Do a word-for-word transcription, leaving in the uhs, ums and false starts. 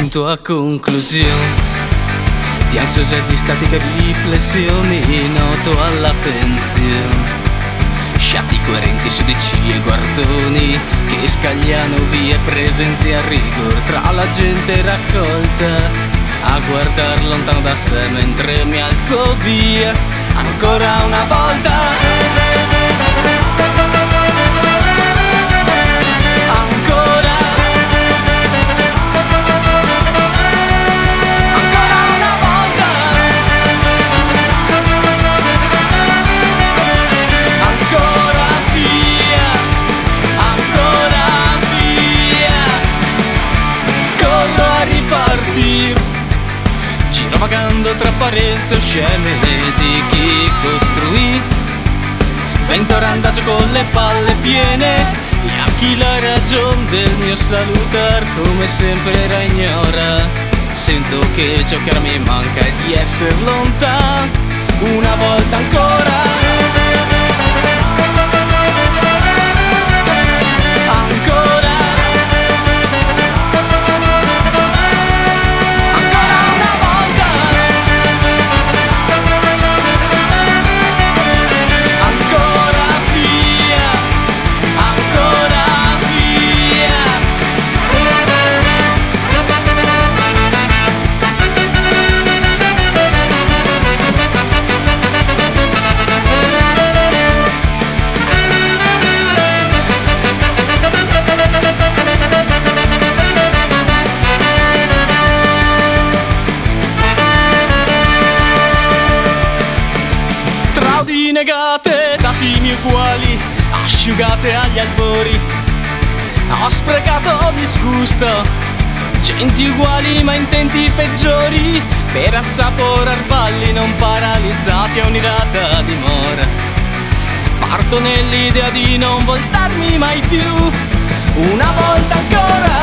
giunto a conclusione di ansiosa di statica riflessioni, noto all'attenzione sciatti coerenti, sudici e guardoni che scagliano via presenze a rigor tra la gente raccolta a guardar lontano da sé mentre mi alzo via ancora una volta. Giro vagando tra apparenze oscene di chi costruì, vento randagio con le palle piene e a chi la ragion del mio salutar come sempre la ignora. Sento che ciò che ora mi manca è di essere lontano una volta ancora. Negate, datemi uguali, asciugate agli albori. Ho sprecato disgusto, genti uguali ma intenti peggiori, per assaporar balli non paralizzati a un'irata dimora. Parto nell'idea di non voltarmi mai più, una volta ancora.